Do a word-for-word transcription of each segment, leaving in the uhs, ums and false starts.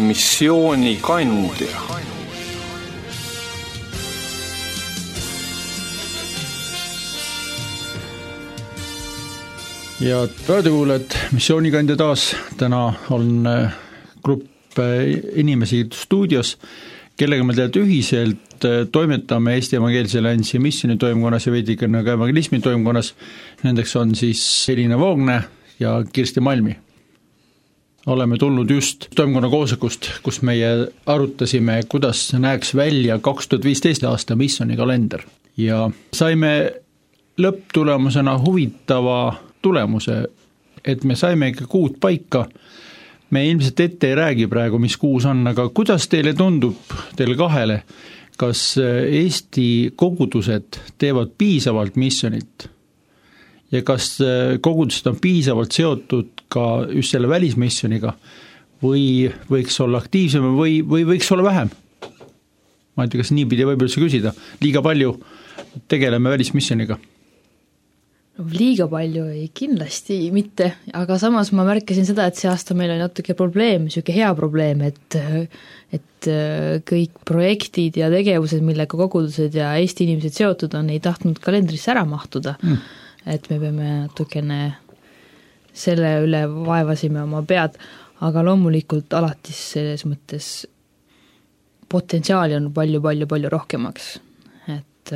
missioonikandja. Ja raadiokuulajad, missioonikandja taas. Täna on grupp inimesi stuudios, kellega me tead ühiselt toimetame Eesti Evangeelse Alliansi missiooni toimkonnas ja veidikene ka evangelismi toimkonnas. Nendeks on siis Elina Voogne ja Kirsti Malmi. Oleme tulnud just toimkonna koosolekust, kus meie arutasime, kuidas näeks välja kaks tuhat viisteist aasta missiooni kalender. Ja saime lõpptulemusena huvitava tulemuse, et me saime ikka kuud paika. Me ilmselt ette ei räägi praegu, mis kuus on, aga kuidas teile tundub, teile kahele, kas Eesti kogudused teevad piisavalt missionit ja kas kogudused on piisavalt seotud ka just selle välismissioniga või võiks olla aktiivsem või, või võiks olla vähem? Ma ei tea, kas niipidi võib üldse küsida. Liiga palju tegeleme välismissioniga. Liiga palju ei, kindlasti mitte, aga samas ma märkasin seda, et see aasta meil on natuke probleem, niisugune hea probleem, et, et kõik projektid ja tegevused, millega kogudused ja Eesti inimesed seotud on, ei tahtnud kalendrisse ära mahtuda. Mm. Et me peame natukene selle üle vaevasime oma pead, aga loomulikult alati selles mõttes potentsiaali on palju, palju, palju rohkemaks, et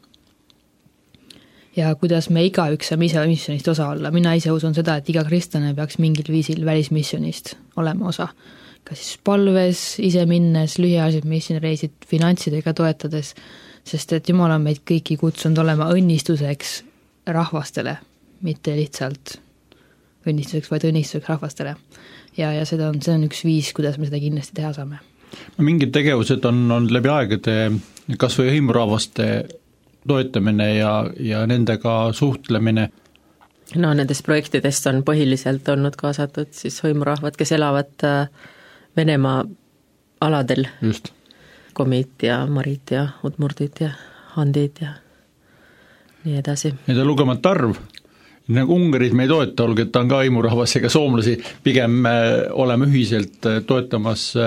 ja kuidas me igaüks saame ise missionist osa olla. Mina ise usun seda, et iga kristlane peaks mingil viisil välismissionist olema osa. Kas siis palves, ise minnes, lühiajalised missioonireisid, finantsidega toetades, sest et Jumal on meid kõiki kutsunud olema õnnistuseks rahvastele, mitte lihtsalt õnnistuseks, vaid õnnistuseks rahvastele. Ja, ja seda on, see on üks viis, kuidas me seda kindlasti teha saame. No, mingid tegevused on, on läbi aegade kas või hõimurahvaste toetamine ja, ja nendega suhtlemine. No nendest projektidest on põhiliselt olnud kaasatud siis hõimurahvad, kes elavad Venemaa aladel. Just. Komit ja Marit ja Udmurdid ja Handid ja nii edasi. Need on lugemata arv. Nagu Ungarid me ei toeta, olgu, et ta on ka hõimurahvas ega soomlasi, pigem oleme ühiselt toetamas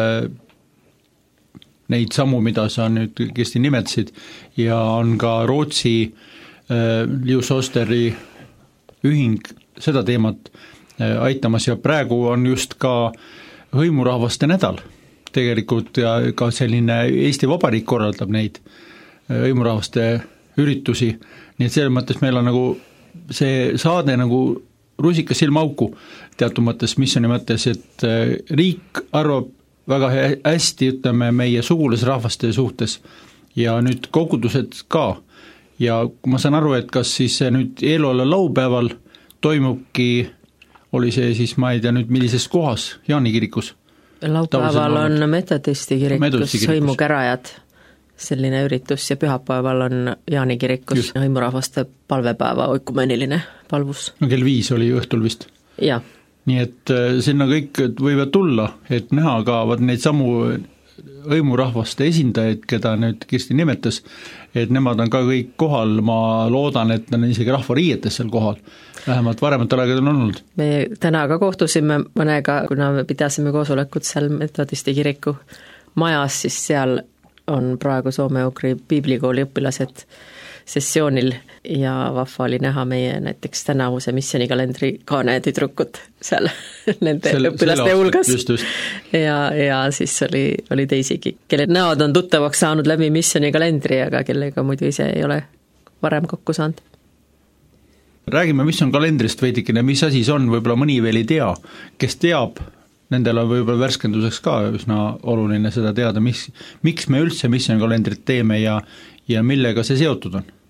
neid samu, mida sa nüüd Kirsti nimetasid, ja on ka Rootsi äh, Lius Osteri ühing seda teemat äh, aitamas ja praegu on just ka hõimurahvaste nädal tegelikult ja ka selline Eesti Vabariik korraldab neid äh, hõimurahvaste üritusi, nii et selles mõttes meil on nagu see saade nagu rusikas silmauku teatud mõttes, missioni mõttes, et äh, riik arvab väga hästi, ütleme, meie sugulasrahvaste suhtes ja nüüd kogudused ka. Ja ma saan aru, et kas siis nüüd eeloleval laupäeval toimubki, oli see siis, ma ei tea nüüd millises kohas, Jaani kirikus? Laupäeval on metodisti kirikus, hõimukärajad, selline üritus ja pühapäeval on Jaani kirikus hõimurahvaste palvepäeva oikumeniline palvus. No kell viis oli õhtul vist? Jah. Nii et sinna kõik võivad tulla, et näha ka neid samu hõimurahvaste esindajaid, keda nüüd Kirsti nimetas, et nemad on ka kõik kohal, ma loodan, et on isegi rahvariietes seal kohal, vähemalt varematel aegad on olnud. Me täna ka kohtusime mõnega, kuna me pidasime koosolekut seal metodisti kiriku majas, siis seal on praegu Soome-Ugri piiblikooli õpilased sessioonil ja vahva oli näha meie näiteks tänavuse missionikalendri kaane tüdrukut seal nende Sel, õpilaste hulgas. Just, just. Ja, ja siis oli, oli teisigi, kelle näod on tuttavaks saanud läbi missionikalendri, aga kellega muidu ise ei ole varem kokku saanud. Räägime, mis on kalendrist veidikene, mis asi see on, võib-olla mõni veel ei tea, kes teab, nendel on võib-olla värskenduseks ka üsna oluline seda teada, mis, miks me üldse missionikalendrit teeme ja, ja millega see seotud on?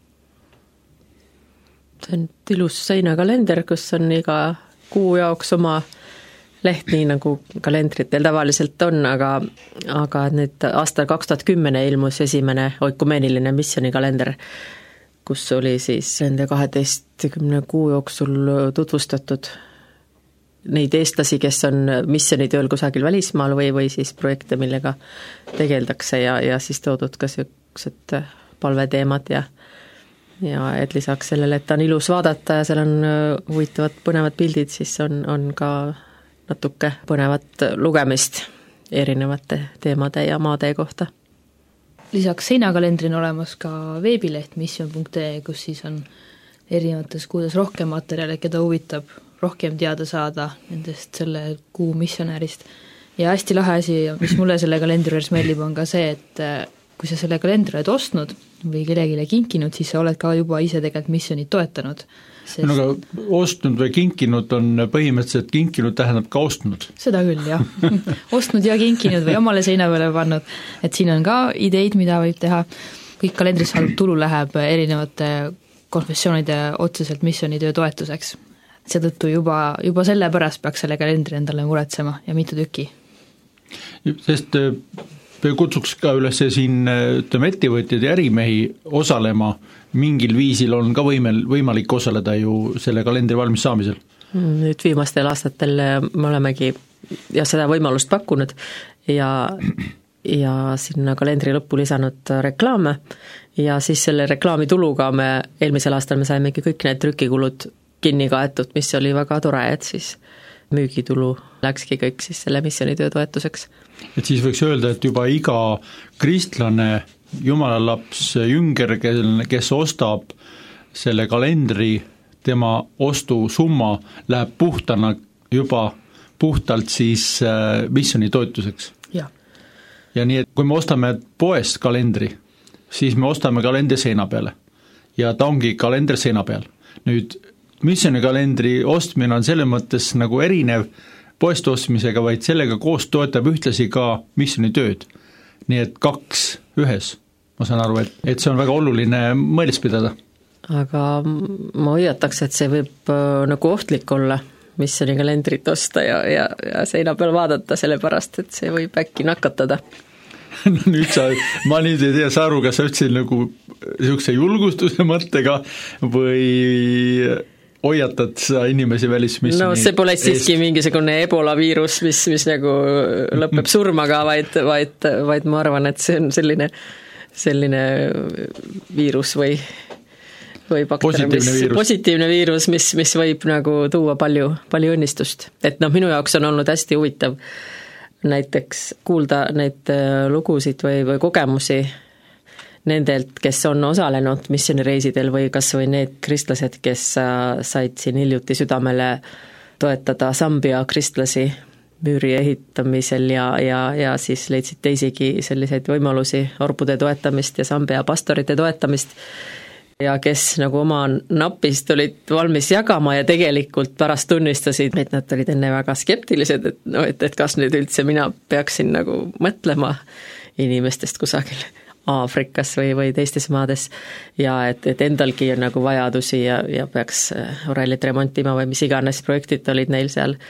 See on ilus seinakalender, kus on iga kuu jaoks oma leht, nii nagu kalendritel tavaliselt on, aga, aga nüüd aastal kaks tuhat kümme ilmus esimene oikumeniline missionikalender, kus oli siis nende kaheteistkümne kuu jooksul tutvustatud neid eestlasi, kes on missionitööl kusagil välismaal või, või siis projekte, millega tegeldakse ja, ja siis toodud ka sellised palveteemad ja ja et lisaks sellele, et ta on ilus vaadata ja seal on huvitavad põnevad pildid, siis on, on ka natuke põnevat lugemist erinevate teemade ja maade kohta. Lisaks seinakalendri on olemas ka veebileht mission punkt ee, kus siis on erinevates kuudes rohkem materjale, keda huvitab rohkem teada saada nendest selle kuu missionärist. Ja hästi lahe asi, mis mulle selle kalendri juures meeldib, on ka see, et kui sa selle kalendri oled ostnud või kellegile kinkinud, siis sa oled ka juba ise tegelikult missionit toetanud. Sest... No, aga ostnud või kinkinud on põhimõtteliselt kinkinud tähendab ka ostnud. Seda küll, jah. Ostnud ja kinkinud või omale seina peale pannud. Et siin on ka ideid, mida võib teha. Kõik kalendris saadud tulu läheb erinevate konfessioonide otseselt missionitöö toetuseks. Seetõttu juba, juba selle pärast peaks selle kalendri endale muretsema ja mitu tüki. Sest kutsuks ka üles siin ütleme, ettevõtjad ja ärimehi osalema, mingil viisil on ka võimel, võimalik osaleda ju selle kalendri valmis saamisel. Nüüd viimastel aastatel me olemegi ja seda võimalust pakkunud ja, ja sinna kalendri lõppu lisanud reklaame ja siis selle reklaamituluga me eelmisel aastal me saimegi kõik need trükikulud kinni kaetud, mis oli väga tore, et siis müügitulu läkski kõik siis selle missionitöö toetuseks. Et siis võiks öelda, et juba iga kristlane jumalalaps jünger, kes ostab selle kalendri, tema ostusumma läheb puhtana juba puhtalt siis missioni toetuseks. Ja. ja nii, et kui me ostame poest kalendri, siis me ostame kalendri seina peale ja ta ongi kalender seina peal. Nüüd missioni kalendri ostmine on selle mõttes nagu erinev poest ostmisega, vaid sellega koos toetab ühtlasi ka missioni tööd. Nii et kaks ühes, ma saan aru, et, et see on väga oluline mõeles pidada. Aga ma hoiataks, et see võib nagu ohtlik olla missioni kalendrit osta ja, ja, ja seina peal vaadata, sellepärast, et see võib äkki nakatada. No nüüd sa, ma nüüd ei tea, sa aru, kas sa ütlesid nagu niisuguse julgustuse mõttega või hoiatad sa inimesi välismissioni? No see pole siiski eest. Mingisugune ebola viirus, mis, mis nagu lõpeb surmaga, vaid, vaid, vaid ma arvan, et see on selline, selline viirus või, või bakter, mis, viirus. positiivne viirus, mis, mis võib nagu tuua palju, palju õnnistust. Et noh, minu jaoks on olnud hästi huvitav näiteks kuulda neid lugusid või, või kogemusi nendelt, kes on osalenud missionireisidel või kas või need kristlased, kes said siin hiljuti südamele toetada Sambia kristlasi müüri ehitamisel ja, ja, ja siis leidsid teisigi selliseid võimalusi orbude toetamist ja Sambia pastorite toetamist ja kes nagu oma napist olid valmis jagama ja tegelikult pärast tunnistasid, et nad olid enne väga skeptilised, et, no, et, et kas nüüd üldse mina peaksin nagu mõtlema inimestest kusagil Aafrikas või, või teistes maades ja et, et endalgi on nagu vajadusi ja, ja peaks orellit remontima või mis iganes projektid olid neil seal,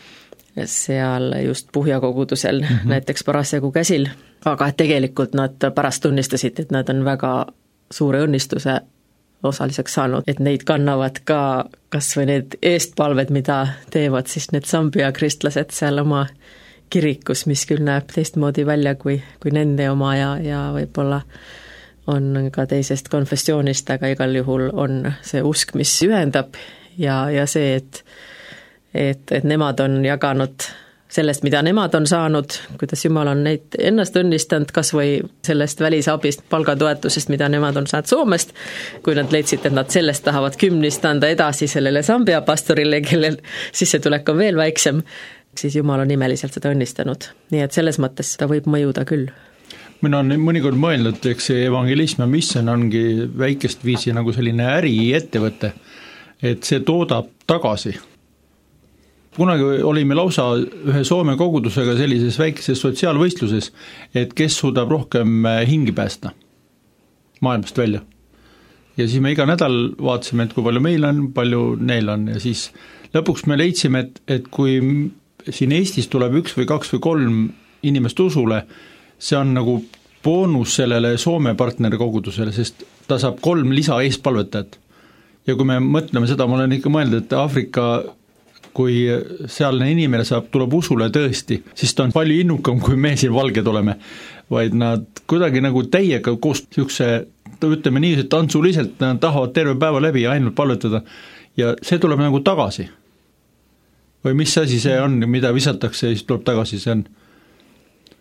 seal just Puhjakogudusel mm -hmm. näiteks parasjagu käsil, aga et tegelikult nad pärast tunnistasid, et nad on väga suure õnnistuse osaliseks saanud, et neid kannavad ka kas või need eestpalved, mida teevad siis need Sambia kristlased seal oma kirikus, mis küll näeb teistmoodi välja kui, kui nende oma ja, ja võib-olla on ka teisest konfessioonist, aga igal juhul on see usk, mis ühendab ja, ja see, et, et, et nemad on jaganud sellest, mida nemad on saanud, kuidas Jumal on neid ennast õnnistanud, kas või sellest välisabist, palgatoetusest, mida nemad on saanud Soomest, kui nad leidsid, et nad sellest tahavad kümnist anda edasi sellele Sambia pastorile, kellel sissetulek on veel väiksem, siis Jumal on imeliselt seda õnnistanud. Nii et selles mõttes ta võib mõjuda küll. Mina on mõnikord mõelnud, eks see evangelism ja mission ongi väikest viisi nagu selline äriettevõte, et see toodab tagasi. Kunagi olime lausa ühe Soome kogudusega sellises väikeses sotsiaalvõistluses, et kes suudab rohkem hingi päästa maailmast välja. Ja siis me iga nädal vaatasime, et kui palju meil on, palju neil on ja siis lõpuks me leidsime, et, et kui siin Eestis tuleb üks või kaks või kolm inimest usule, see on nagu boonus sellele Soome partnerkogudusele, sest ta saab kolm lisa eespalvetajat. Ja kui me mõtleme seda, ma olen ikka mõelnud, et Aafrika, kui sealne inimene saab, tuleb usule tõesti, siis ta on palju innukam, kui me siin valged oleme, vaid nad kuidagi nagu täiega koos niisuguse, ütleme nii, et tantsuliselt nad tahavad terve päeva läbi ainult palvetada ja see tuleb nagu tagasi. Või mis asi see on, mida visatakse ja siis tuleb tagasi, see on?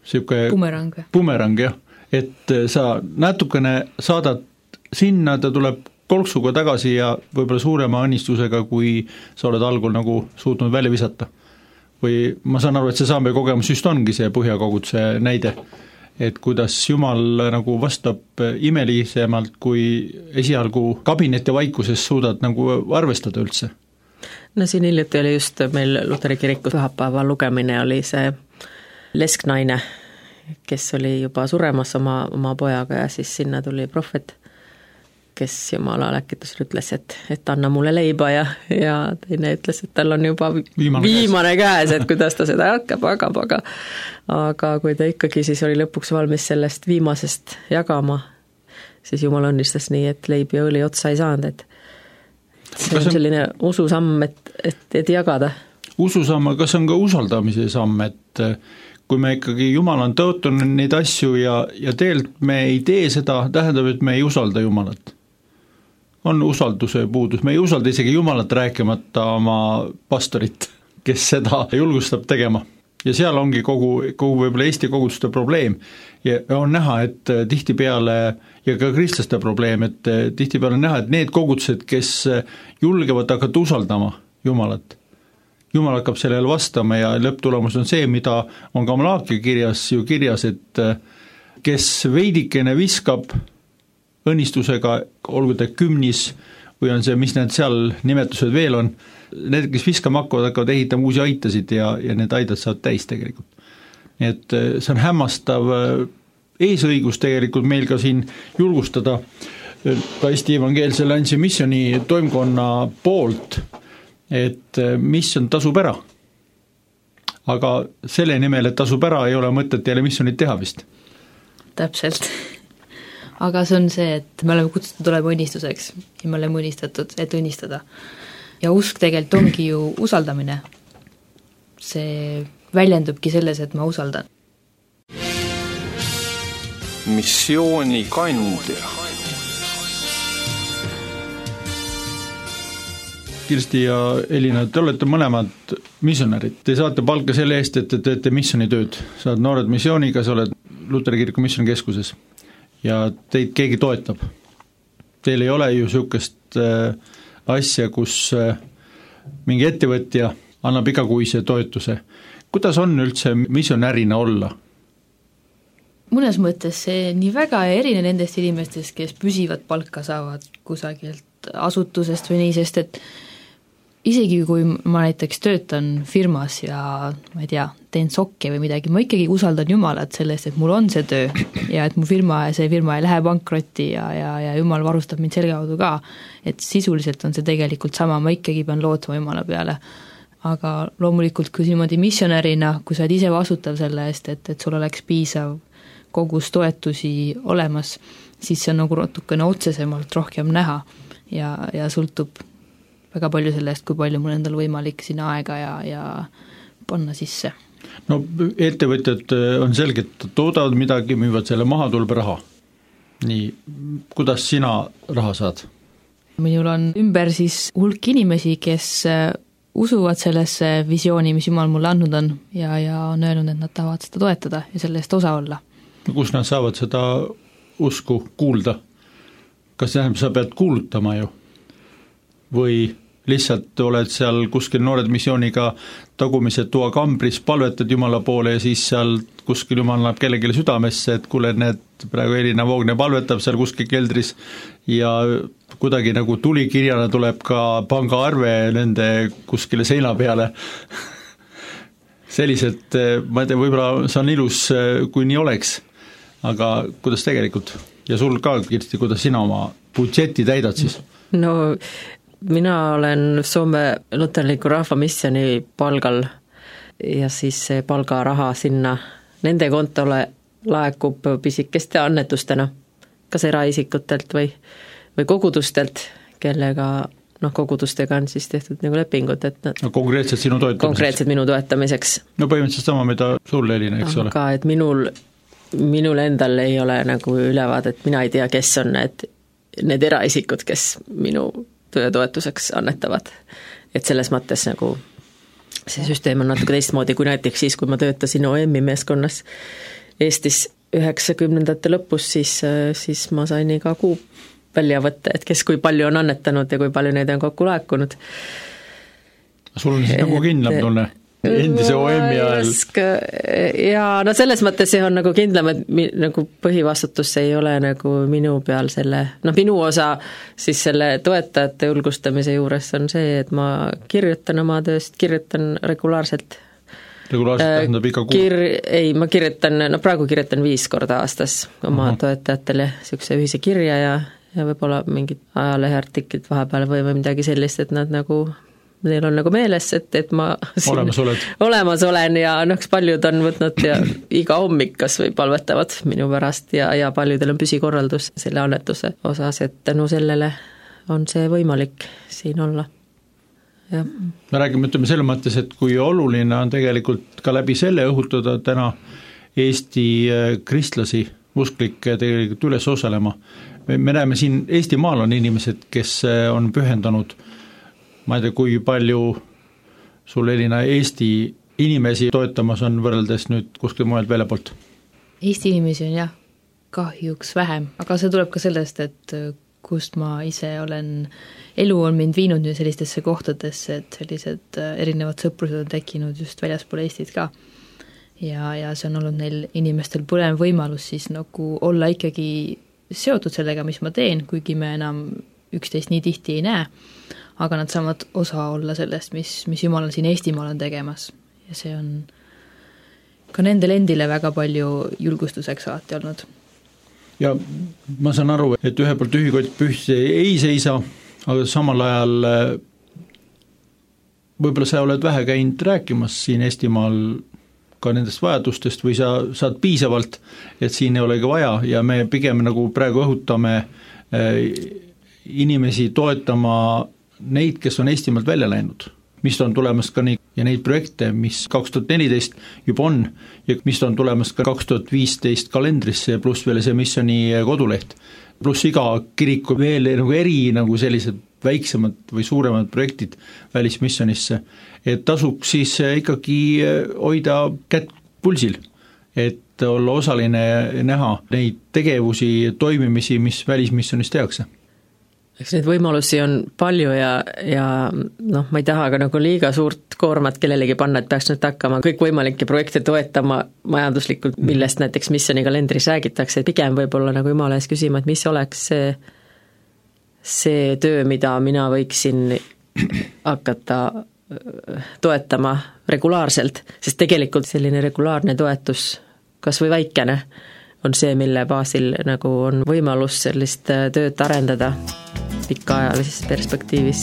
siuke bumerang või? bumerang, jah, et sa natukene saadad sinna, ta tuleb kolksuga tagasi ja võib-olla suurema õnnistusega, kui sa oled algul nagu suutnud välja visata. Või ma saan aru, et see saambe kogemus just ongi see põhjakoguduse näide, et kuidas Jumal nagu vastab imelisemalt, kui esialgu kabineti vaikuses suudad nagu arvestada üldse. No siin hiljuti oli just meil Luteri kirikus pühapäeva lugemine, oli see lesknaine, kes oli juba suremas oma, oma pojaga ja siis sinna tuli prohvet, kes Jumala läkitusel ütles, et, et anna mulle leiba ja, ja teine ütles, et tal on juba viimane, viimane käes, et kuidas ta seda hakkab, aga, aga aga kui ta ikkagi siis oli lõpuks valmis sellest viimasest jagama, siis Jumal õnnistas nii, et leib ja õli otsa ei saanud, et see on selline ususamm, et, et, et jagada. Ususamm, kas on ka usaldamise samm, et kui me ikkagi Jumal on tõotanud neid asju ja, ja tegelikult me ei tee seda, tähendab, et me ei usalda Jumalat. On usalduse puudus, me ei usalda isegi Jumalat rääkimata oma pastorit, kes seda julgustab tegema. Ja seal ongi kogu, kogu võib-olla Eesti koguduste probleem ja on näha, et tihtipeale ja ka kristlaste probleem, et tihtipeale on näha, et need kogudused, kes julgevad hakata usaldama Jumalat, Jumal hakkab sellele vastama ja lõpptulemus on see, mida on ka Malaaki kirjas ju kirjas, et kes veidikene viskab õnnistusega, olgu ta kümnis või on see, mis need seal nimetused veel on, need, kes viskama hakkavad, hakkavad ehitama uusi aitasid ja, ja need aidad saavad täis tegelikult. Nii et see on hämmastav eesõigus tegelikult meil ka siin julgustada ka Eesti Evangeelse Alliansi missioni toimkonna poolt, et mission tasub ära. Aga selle nimel, et tasub ära, ei ole mõtet jälle missionit teha vist. Täpselt. Aga see on see, et me oleme kutsutud olema õnnistuseks ja me oleme õnnistatud, et õnnistada. Ja usk tegelikult ongi ju usaldamine. See väljendubki selles, et ma usaldan. Missiooni kandja. Kirsti ja Elina, te olete mõlemad missionärid. Te saate palka selle eest, et te teete missionitööd. Sa oled noored missiooniga, sa oled Luteri kiriku missioonikeskuses ja teid keegi toetab. Teil ei ole ju niisugust äh, asja, kus äh, mingi ettevõtja annab igakuise toetuse. Kuidas on üldse missionärina olla? Mõnes mõttes see nii väga ei erine nendest inimestest, kes püsivad palka saavad kusagilt asutusest või nii, sest et isegi kui ma näiteks töötan firmas ja ma ei tea, teen sokke või midagi, ma ikkagi usaldan Jumalat sellest, et mul on see töö ja et mu firma ja see firma ei lähe pankrotti ja, ja, ja Jumal varustab mind selle kaudu ka, et sisuliselt on see tegelikult sama, ma ikkagi pean lootma Jumala peale. Aga loomulikult, kui niimoodi missionärina, kui sa oled ise vastutav selle eest, et, et sul oleks piisav kogus toetusi olemas, siis see on nagu natukene otsesemalt rohkem näha ja, ja sõltub väga palju sellest, kui palju mul endal võimalik sinna aega ja, ja panna sisse. No ettevõtjad on selgelt, toodavad midagi, müüvad selle maha, tuleb raha. Nii, kuidas sina raha saad? Minul on ümber siis hulk inimesi, kes usuvad sellesse visiooni, mis Jumal mulle andnud on ja, ja on öelnud, et nad tahavad seda toetada ja selle eest osa olla. Kus nad saavad seda usku kuulda? Kas tähendab, sa pead kuulutama ju? Või lihtsalt oled seal kuskil noored missiooniga tagumise toa kambris, palvetad Jumala poole ja siis seal kuskil Jumal annab kellelegi südamesse, et kuule, need praegu Elina Voogne palvetab seal kuskil keldris ja kuidagi nagu tulikirjana tuleb ka pangaarve nende kuskile seina peale. Sellised, ma ei tea, võib-olla see on ilus, kui nii oleks, aga kuidas tegelikult? Ja sul ka, Kirsti, kuidas sina oma budžeti täidad siis? No mina olen Soome luterliku rahvamissioni palgal ja siis see palgaraha sinna nende kontole laekub pisikeste annetustena, kas eraisikutelt või, või kogudustelt, kellega noh, kogudustega on siis tehtud nagu lepingud, et nad no, konkreetselt sinu toetamiseks? Konkreetselt minu toetamiseks. No põhimõtteliselt sama, mida sul, Elina, eks ole? Aga et minul, minul endal ei ole nagu ülevaade, et mina ei tea, kes on need, need eraisikud, kes minu töötoetuseks annetavad. Et selles mõttes nagu see süsteem on natuke teistmoodi kui näiteks siis, kui ma töötasin O M-i meeskonnas Eestis üheksakümnendate lõpus, siis, siis ma sain iga kuu välja võtta, et kes kui palju on annetanud ja kui palju neid on kokku laekunud. Sul on siis et, nagu kindlam tunne? Endise O M-i ajal. Ja no selles mõttes see on nagu kindlam, et mi, nagu põhivastutus ei ole nagu minu peal selle, noh minu osa siis selle toetajate julgustamise juures on see, et ma kirjutan oma tööst, kirjutan regulaarselt. Regulaarselt tähendab iga kuu? Kir, ei, ma kirjutan, no praegu kirjutan viis korda aastas oma uh-huh. toetajatele niisuguse ühise kirja ja, ja võib-olla mingid ajaleheartiklit vahepeal või, või midagi sellist, et nad nagu neil on nagu meeles, et, et ma olemas, olemas olen ja noh, paljud on võtnud ja iga hommik kas või palvetavad minu pärast ja, ja paljudel on püsikorraldus selle annetuse osas, et tänu sellele on see võimalik siin olla. Ja. Me räägime, ütleme selle mõttes, et kui oluline on tegelikult ka läbi selle õhutada täna Eesti kristlasi, usklikke tegelikult üles osalema. Me, me näeme siin Eestimaal on inimesed, kes on pühendanud ma ei tea, kui palju sul Elina Eesti inimesi toetamas on võrreldes nüüd kuskil mujalt välja poolt? Eesti inimesi on jah, kahjuks vähem, aga see tuleb ka sellest, et kust ma ise olen, elu on mind viinud nüüd sellistesse kohtadesse, et sellised erinevad sõprused on tekkinud just väljaspool Eestit ka. Ja, ja see on olnud neil inimestel põnev võimalus siis nagu olla ikkagi seotud sellega, mis ma teen, kuigi me enam üksteist nii tihti ei näe, aga nad saavad osa olla sellest, mis, mis Jumal on siin Eestimaal on tegemas. Ja see on ka nendel endile väga palju julgustuseks alati olnud. Ja ma saan aru, et ühe poolt ühikott pühti ei seisa, aga samal ajal võib-olla sa oled vähe käinud rääkimas siin Eestimaal ka nendest vajadustest või sa saad piisavalt, et siin ei olegi vaja ja me pigem nagu praegu õhutame inimesi toetama neid, kes on Eestimaalt välja läinud, mis on tulemas ka nii, ja neid projekte, mis kaks tuhat neliteist juba on ja mis on tulemas ka kaks tuhat viisteist kalendrisse, pluss veel see missioni koduleht, pluss iga kiriku veel nagu eri nagu sellised väiksemad või suuremad projektid välismissionisse, et tasuks siis ikkagi hoida kätt pulsil, et olla osaline ja näha neid tegevusi, toimimisi, mis välismissionis tehakse. Eks neid võimalusi on palju ja, ja noh, ma ei taha ka nagu liiga suurt koormat kellelegi panna, et peaks nüüd hakkama kõik võimalikke projekte toetama majanduslikult, millest näiteks missioni kalendris räägitakse, pigem võib-olla nagu Jumala ees küsima, et mis oleks see, see töö, mida mina võiksin hakata toetama regulaarselt, sest tegelikult selline regulaarne toetus, kas või väikene, on see, mille baasil nagu on võimalus sellist tööd arendada pikaajalises perspektiivis.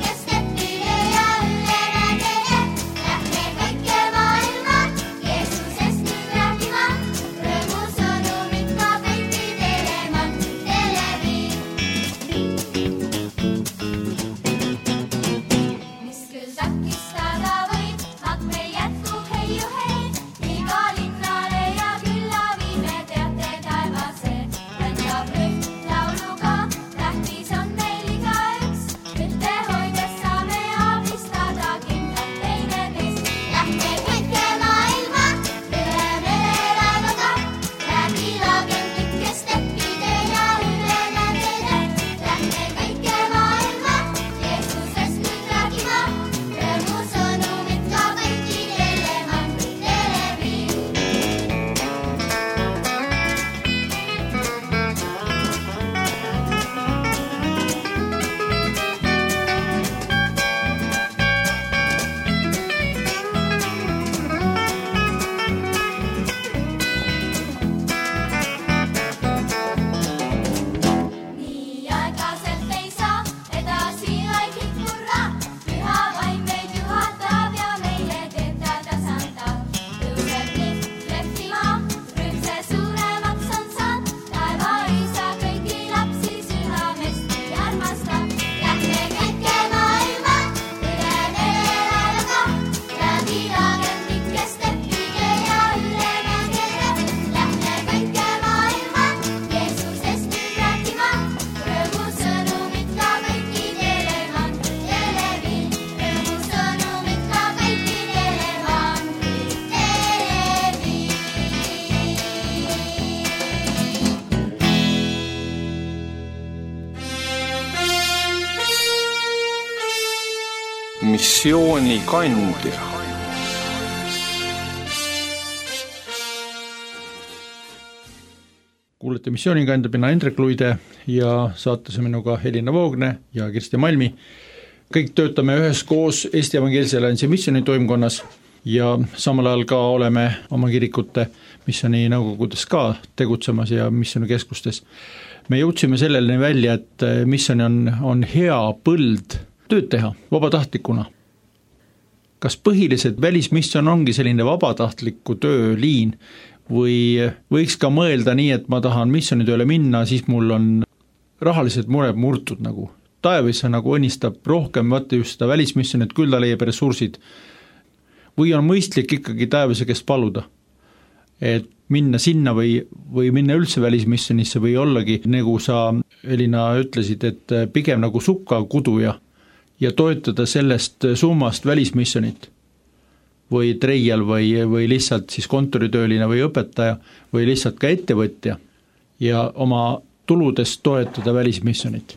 Jeesus missioonikandja. Kuulete missioonikandja, mina Hendrik Luide ja saates minuga Helina Voogne ja Kirsti Malmi. Kõik töötame üheskoos Eesti Evangeelse Alliansi missioonitoimkonnas ja samal ajal ka oleme oma kirikute missiooni nõukogudes ka tegutsemas ja missioonikeskustes. Me jõudsime sellele välja, et missioon on, on hea põld tööd teha vabatahtlikuna. Kas põhilised välismissioon ongi selline vabatahtliku tööliin või võiks ka mõelda nii, et ma tahan missioonitööle minna, siis mul on rahalised mured murtud nagu. Taevisse nagu õnnistab rohkem vaata just seda välismissionit, küll ta leiab ressursid. Või on mõistlik ikkagi Taevisse käest paluda, et minna sinna või, või minna üldse välismissionisse või ollagi, nagu sa, Elina, ütlesid, et pigem nagu sukkakuduja ja toetada sellest summast välismissionit või treial või, või lihtsalt siis kontoritööline või õpetaja või lihtsalt ka ettevõtja ja oma tuludest toetada välismissionit.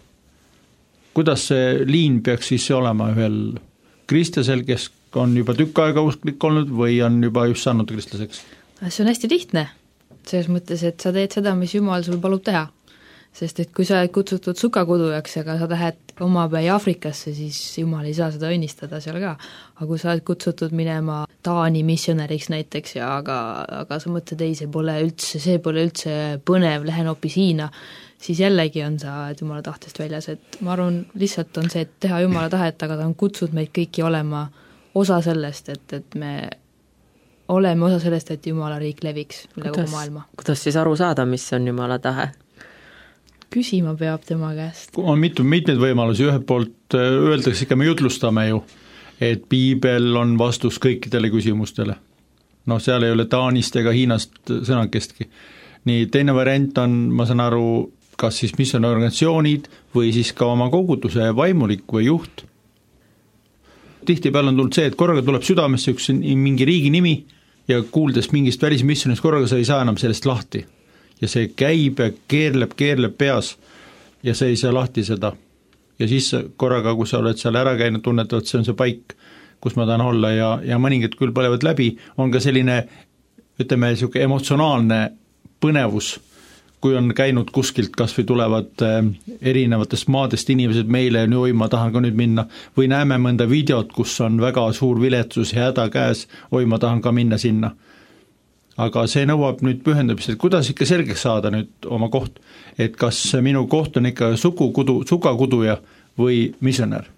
Kuidas see liin peaks siis olema ühel kristlasel, kes on juba tükk aega usklik olnud või on juba just saanud kristlaseks? See on hästi lihtne, selles mõttes, et sa teed seda, mis Jumal sul palub teha. Sest et kui sa oled kutsutud sukakudujaks, aga sa lähed oma päi Afrikasse, siis Jumal ei saa seda õnnistada seal ka. Aga kui sa oled kutsutud minema Taani missionäriks näiteks, ja aga, aga sa mõtled, ei, see pole üldse, see pole üldse põnev, lähen hoopis Hiina, siis jällegi on sa Jumala tahtest väljas, et ma arvan, lihtsalt on see, et teha Jumala tahet, aga ta on kutsud meid kõiki olema osa sellest, et, et me oleme osa sellest, et Jumala riik leviks üle kogu maailma. Kuidas siis aru saada, mis on Jumala tahe? Küsima peab tema käest. On mitu, mitmeid võimalusi, ühelt poolt öeldakse ikka, me jutlustame ju, et piibel on vastus kõikidele küsimustele. No seal ei ole Taanist ega Hiinast sõnakestki. Nii, teine variant on, ma saan aru, kas siis mis on organisatsioonid või siis ka oma koguduse vaimulik või juht. Tihtipeale on tulnud see, et korraga tuleb südamesse üks mingi riigi nimi ja kuuldes mingist välismissionist korraga sa ei saa enam sellest lahti. Ja see käib ja keerleb, keerleb peas ja see ei saa lahti seda. Ja siis korraga, kui sa oled seal ära käinud, tunnetavad, see on see paik, kus ma tahan olla ja, ja mõningad küll põlevad läbi, on ka selline, ütleme, selline emotsionaalne põnevus, kui on käinud kuskilt, kas või tulevad erinevatest maadest inimesed meile ja oi, ma tahan ka nüüd minna, või näeme mõnda videot, kus on väga suur viletsus ja häda käes, oi, ma tahan ka minna sinna. Aga see nõuab nüüd pühendamist, et kuidas ikka selgeks saada nüüd oma koht, et kas minu koht on ikka sukukudu, sukakuduja või missionär?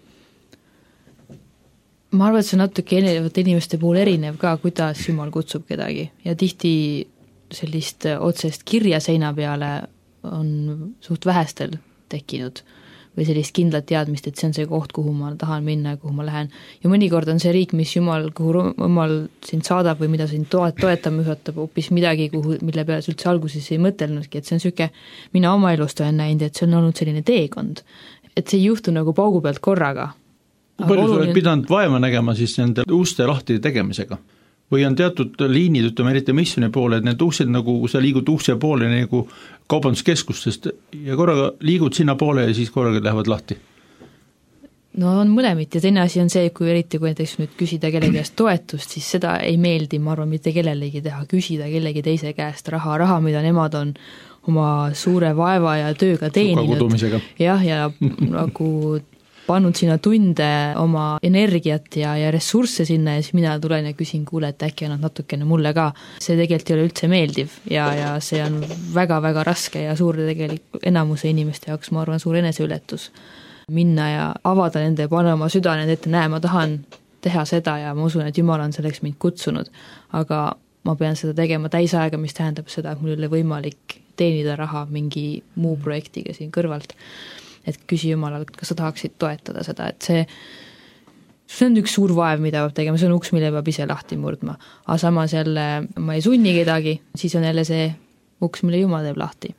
Ma arvan, et see on natuke erinevate inimeste puhul erinev ka, kuidas Jumal kutsub kedagi ja tihti sellist otsest kirja seina peale on suht vähestel tekkinud või sellist kindlat teadmist, et see on see koht, kuhu ma tahan minna ja kuhu ma lähen. Ja mõnikord on see riik, mis Jumal, kuhu Jumal sind saadab või mida sind toetama ühatab hoopis midagi, kuhu, mille peale üldse alguses ei mõtelnudki, et see on selline, mina oma elust olen näinud, et see on olnud selline teekond, et see ei juhtu nagu paugu pealt korraga. Kui palju sa oled pidanud vaeva nägema siis nende uste lahti tegemisega? Või on teatud liinid, ütleme eriti missiooni poole, et need uksed nagu, kui sa liigud ukse poole nagu kaubanduskeskustest ja korraga liigud sinna poole ja siis korraga lähevad lahti? No on mõlemit ja teine asi on see, kui eriti kui näiteks nüüd küsida kellegi käest toetust, siis seda ei meeldi, ma arvan, mitte kellelegi teha, küsida kellegi teise käest raha, raha, mida nemad on oma suure vaeva ja tööga teeninud. Jah, ja nagu pannud sinna tunde oma energiat ja, ja ressursse sinna ja siis mina tulen ja küsin, kuule, et äkki annad natukene mulle ka. See tegelikult ei ole üldse meeldiv ja, ja see on väga-väga raske ja suur tegelikult enamuse inimeste jaoks, ma arvan, suur eneseületus. Minna ja avada nende ja panna oma süda nende ette, näe, ma tahan teha seda ja ma usun, et Jumal on selleks mind kutsunud, aga ma pean seda tegema täisaega, mis tähendab seda, et mul ei ole võimalik teenida raha mingi muu projektiga siin kõrvalt. Et küsi Jumalalt, kas sa tahaksid toetada seda, et see, see on üks suur vaev, mida peab tegema, see on uks, mille peab ise lahti murdma. Aga samas jälle ma ei sunni kedagi, siis on jälle see uks, mille Jumal teeb lahti.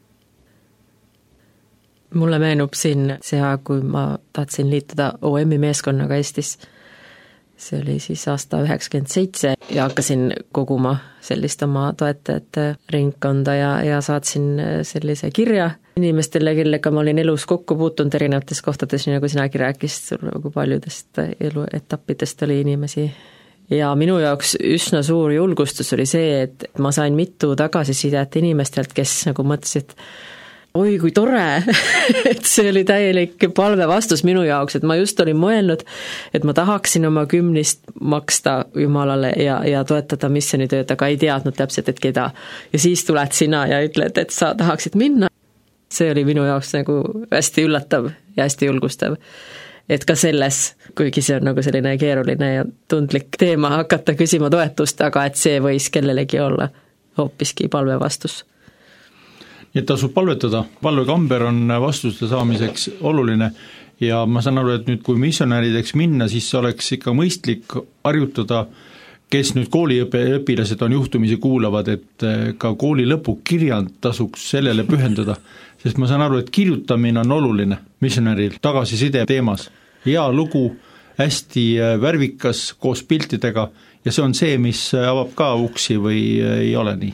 Mulle meenub siin see aeg, kui ma tahtsin liituda O M-i meeskonnaga Eestis. See oli siis aasta üheksakümmend seitse ja hakkasin koguma sellist oma toetajate ringkonda ja, ja saatsin sellise kirja inimestele, kellega ma olin elus kokku puutunud erinevates kohtades, nii nagu sinagi rääkisid, nagu paljudest eluetappidest oli inimesi. Ja minu jaoks üsna suur julgustus oli see, et ma sain mitu tagasisidet inimestelt, kes nagu mõtlesid, oi kui tore, et see oli täielik palve vastus minu jaoks, et ma just olin mõelnud, et ma tahaksin oma kümnist maksta Jumalale ja, ja toetada missionitööd, aga ei teadnud täpselt, et keda. Ja siis tuled sina ja ütled, et sa tahaksid minna. See oli minu jaoks nagu hästi üllatav ja hästi julgustav. Et ka selles, kuigi see on nagu selline keeruline ja tundlik teema hakata küsima toetust, aga et see võis kellelegi olla hoopiski palve vastus. Nii et tasub palvetada, palvekamber on vastuste saamiseks oluline ja ma saan aru, et nüüd kui missionärideks minna, siis oleks ikka mõistlik harjutada, kes nüüd kooliõpilased on juhtumisi kuulavad, et ka kooli lõpukirjand tasuks sellele pühendada, sest ma saan aru, et kirjutamine on oluline missionäril tagasiside teemas. Hea lugu, hästi värvikas koos piltidega ja see on see, mis avab ka uksi või ei ole nii?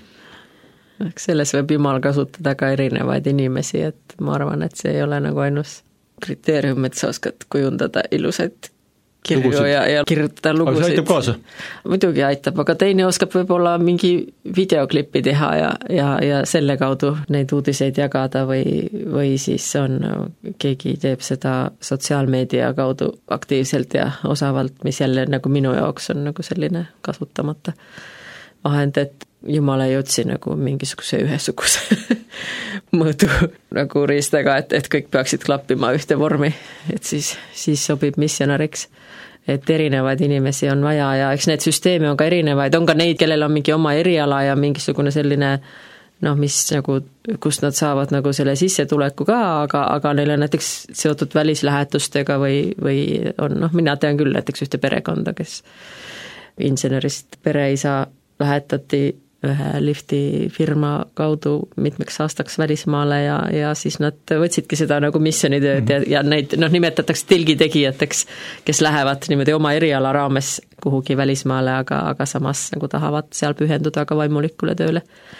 Selles võib Jumal kasutada ka erinevaid inimesi, et ma arvan, et see ei ole nagu ainus kriteerium, et sa oskad kujundada ilusaid kirju ja, ja kirjutada lugusid. Aga see aitab kaasa? Muidugi aitab, aga teine oskab võib-olla mingi videoklippi teha ja, ja, ja selle kaudu neid uudiseid jagada või, või siis on, keegi teeb seda sotsiaalmeedia kaudu aktiivselt ja osavalt, mis jälle nagu minu jaoks on nagu selline kasutamata vahend, et Jumal ei otsi nagu mingisuguse ühesuguse mõõdu nagu riistaga, et, et kõik peaksid klappima ühte vormi, et siis, siis sobib missionäriks. Et erinevaid inimesi on vaja ja eks need süsteemi on ka erinevaid, on ka neid, kellel on mingi oma eriala ja mingisugune selline, noh, mis nagu, kust nad saavad nagu selle sissetuleku ka, aga, aga neil on näiteks seotud välislähetustega või, või on, noh, mina tean küll näiteks ühte perekonda, kes insenerist pereisa lähetati ühe liftifirma kaudu mitmeks aastaks välismaale ja, ja siis nad võtsidki seda nagu missionitööd ja, ja neid noh, nimetatakse telgitegijateks, kes lähevad niimoodi oma eriala raames kuhugi välismaale, aga, aga samas nagu tahavad seal pühenduda ka vaimulikule tööle.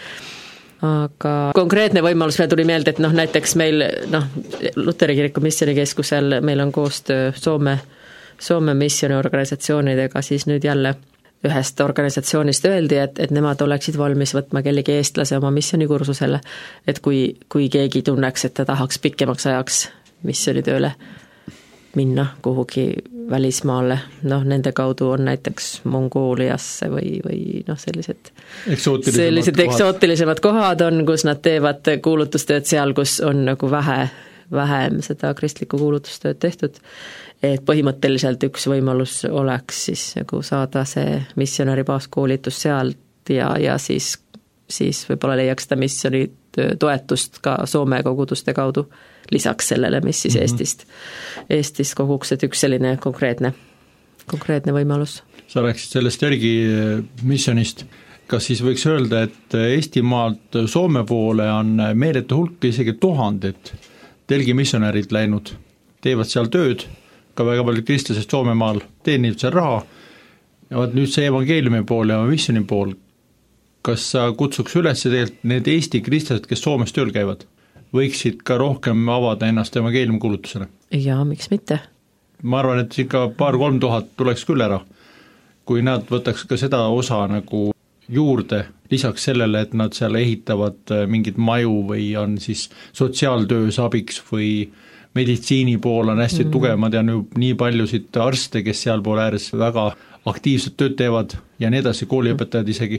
Aga konkreetne võimalus meil tuli meelde, et noh, näiteks meil noh, Luteri kiriku missionikeskusel meil on koostöö Soome, Soome missioniorganisatsioonidega, siis nüüd jälle ühest organisatsioonist öeldi, et, et nemad oleksid valmis võtma kellegi eestlase oma missionikursusele, et kui, kui keegi tunneks, et ta tahaks pikemaks ajaks missionitööle minna kuhugi välismaale, noh nende kaudu on näiteks Mongooliasse või, või noh sellised eksootilisemad, sellised kohad. eksootilisemad kohad on, kus nad teevad kuulutustööd seal, kus on nagu vähe, vähem seda kristlikku kuulutustööd tehtud. Et põhimõtteliselt üks võimalus oleks siis nagu saada see missionäri baaskoolitus sealt ja, ja siis, siis võib-olla leiaks seda missioni toetust ka Soome koguduste kaudu lisaks sellele, mis siis mm-hmm. Eestist, Eestist koguks, et üks selline konkreetne, konkreetne võimalus. Sa rääkisid sellest järgi missionist, kas siis võiks öelda, et Eestimaalt Soome poole on meeletu hulk, isegi tuhanded telgi missionärid läinud, teevad seal tööd, ka väga palju kristlased Soomemaal teenivad seal raha ja vaat nüüd see evangeeliumi pool ja missioni pool, kas sa kutsuks üles tegelikult need Eesti kristlased, kes Soomes tööl käivad, võiksid ka rohkem avada ennast evangeeliumi kuulutusele? Jaa, miks mitte? Ma arvan, et ikka paar-kolm tuhat tuleks küll ära, kui nad võtaks ka seda osa nagu juurde, lisaks sellele, et nad seal ehitavad mingit maju või on siis sotsiaaltöös abiks või meditsiini pool on hästi mm. tugev, ma tean ju nii paljusid arste, kes seal pool ääres väga aktiivselt tööd teevad ja nii edasi, kooliõpetajad isegi.